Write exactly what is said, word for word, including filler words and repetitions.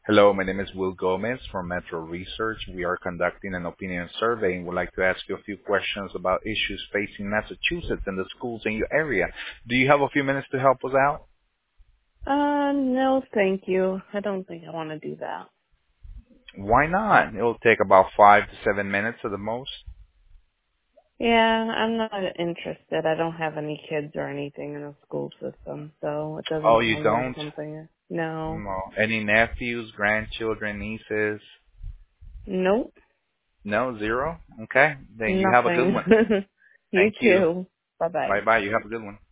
Hello, my name is Will Gomez from Metro Research. We are conducting an opinion survey and would like to ask you a few questions about issues facing Massachusetts and the schools in your area. Do you have a few minutes to help us out? Uh, no, thank you. I don't think I want to do that. Why not? It'll take about five to seven minutes at the most. Yeah, I'm not interested. I don't have any kids or anything in the school system, so it Oh, doesn't you sound like don't? something. No. No. Any nephews, grandchildren, nieces? Nope. No, zero? Okay. Then you have a good Nothing. one. You Thank you. too. Bye bye. Bye-bye. You have a good one.